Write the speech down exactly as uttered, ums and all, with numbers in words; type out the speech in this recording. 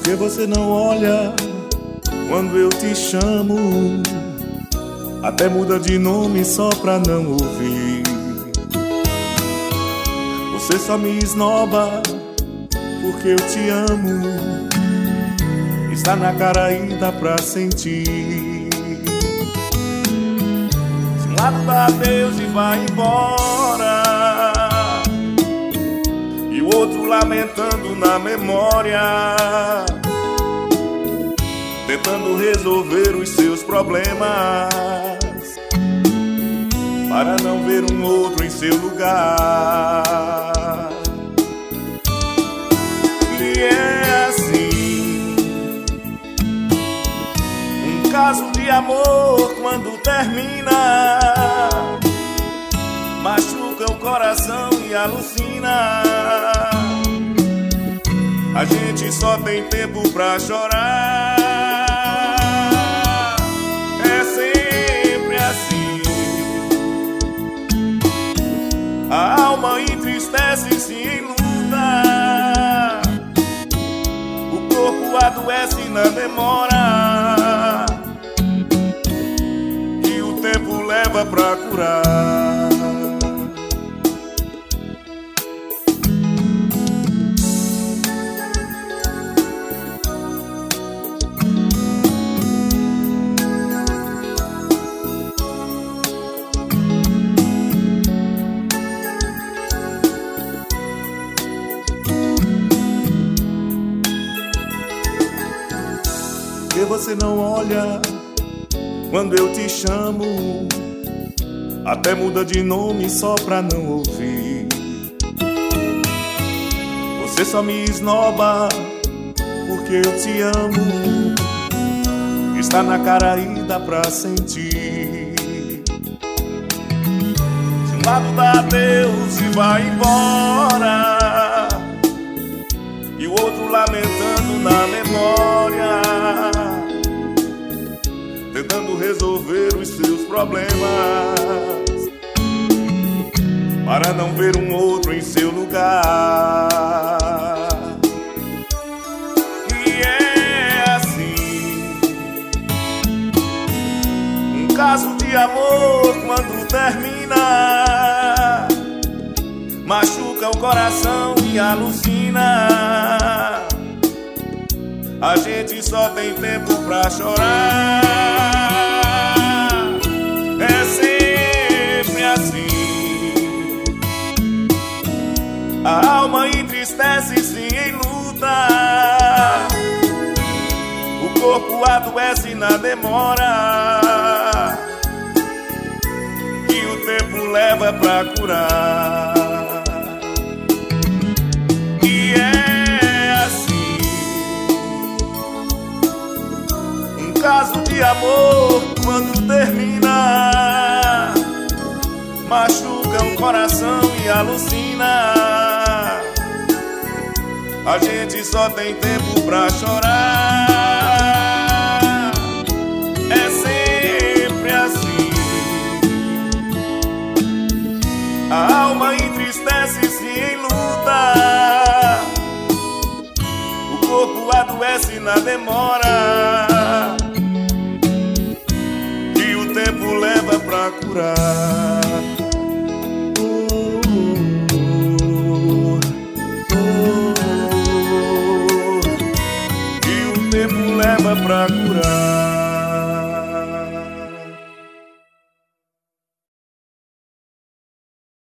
que você não olha quando eu te chamo? Até muda de nome só pra não ouvir. Você só me esnoba porque eu te amo. Está na cara e dá pra sentir. Se um lado dá adeus e vai embora, e o outro lamentando na memória, tentando resolver os seus problemas, para não ver um outro em seu lugar. E é assim, um caso de amor quando termina, machuca o coração e alucina. A gente só tem tempo pra chorar. É sempre assim. A alma entristece-se em luta, o corpo adoece na demora, e o tempo leva pra curar. Que você não olha quando eu te chamo? Até muda de nome só pra não ouvir. Você só me esnoba porque eu te amo. Está na cara e dá pra sentir. Se um lado dá adeus e vai embora, e o outro lamentando na memória, tentando resolver os seus problemas, para não ver um outro em seu lugar. E é assim, um caso de amor quando termina, machuca o coração e alucina. A gente só tem tempo pra chorar. É sempre assim. A alma entristece-se em luta, o corpo adoece na demora, e o tempo leva pra curar. E é assim, um caso de amor quando termina, machuca o coração e alucina. A gente só tem tempo pra chorar. É sempre assim. A alma entristece-se em luta, o corpo adoece na demora, e o tempo leva pra curar. Leva pra curar.